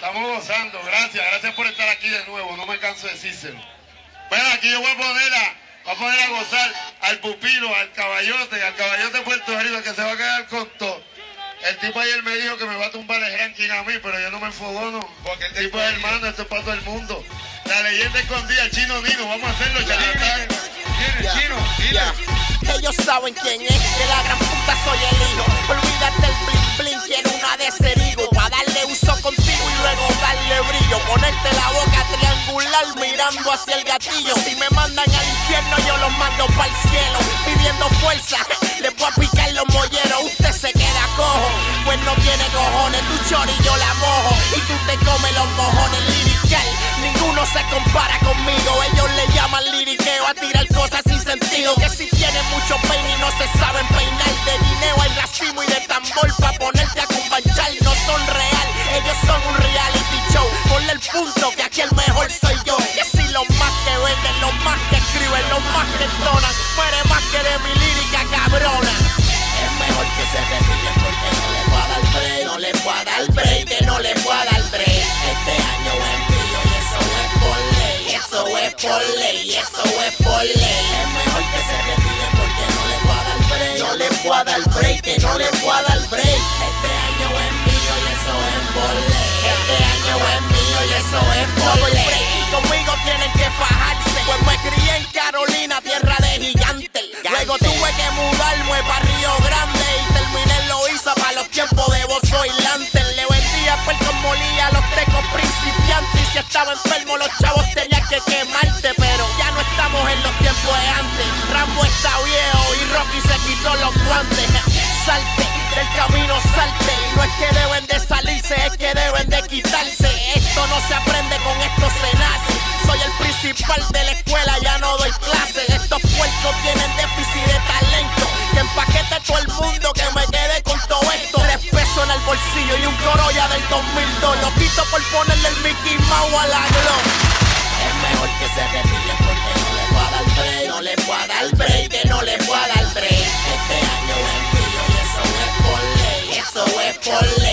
Estamos gozando, gracias por estar aquí de nuevo, no me canso de decírselo. Bueno, aquí yo voy a poner a gozar al pupilo, al caballote de Puerto Rico, que se va a quedar con todo. El tipo ayer me dijo que me va a tumbar el ranking a mí, pero yo no me enfogono. Porque el tipo es hermano, esto es para todo el mundo. La leyenda escondida, el Chino Nino, vamos a hacerlo, charlatán. Chino, ellos saben quién es, de la gran puta soy el hijo. Olvídate el bling bling, quiero una de cerigo. Pa' darle uso contigo y luego darle brillo. Ponerte la boca triangular mirando hacia el gatillo. Si me mandan al infierno yo los mando pa'l cielo. Pidiendo fuerza, les voy a picar los molleros. Usted se queda cojo, pues no tiene cojones. Tu chori yo la mojo y tú te comes los mojones. Lirical, ninguno se compara conmigo. Ellos le llaman liriqueo a tirar cosas sin sentido. Que si tienen mucho peine y no se saben peinar. De guineo hay racimo y de tambor pa' ponerte a cumbanchar. No son real, ellos son un reality show. Ponle el punto que aquí el mejor soy yo. Que si los más que venden, los más que escriben, los más que entonan, muere más que de mi lírica cabrona. Es mejor que se retiren porque no les voy a dar break. No les voy a dar break, que no les voy a dar break. Este año es mío y eso es por ley. Eso es por ley, eso es por ley. Es mejor que se retiren porque no les voy a dar break. No les voy a dar break, que no les voy a dar break. Este año es mío y eso es por ley. Este año es mío y eso es por ley. Y conmigo tienen que fajarse, pues me crié en Carolina, tierra de gigantes. Luego tuve que mudarme para Río Grande y terminé en Loíza para los tiempos de Bozo y Lanter. Le vendía Puerto Molía a los tecos principiantes y si estaba enfermo los chavos tenían que quemarte. Pero ya no estamos en los tiempos de antes. Rambo está viejo y Rocky se quitó los guantes. Salte, del camino salte. Y no es que deben de salirse, es que deben de quitarse. Esto no se aprende, con esto se nace. Soy el principal de la escuela, ya no doy clases. Estos puercos tienen déficit de talento. Que empaquete todo el mundo, que me quede con todo esto. 3 pesos en el bolsillo y un Corolla del 2002. Lo quito por ponerle el Mickey Mouse a la Glock. Es mejor que se retiren porque no les voy a dar break. No les voy a dar break, que no les voy a dar break. Este año es mío y eso es por ley. Eso es por ley.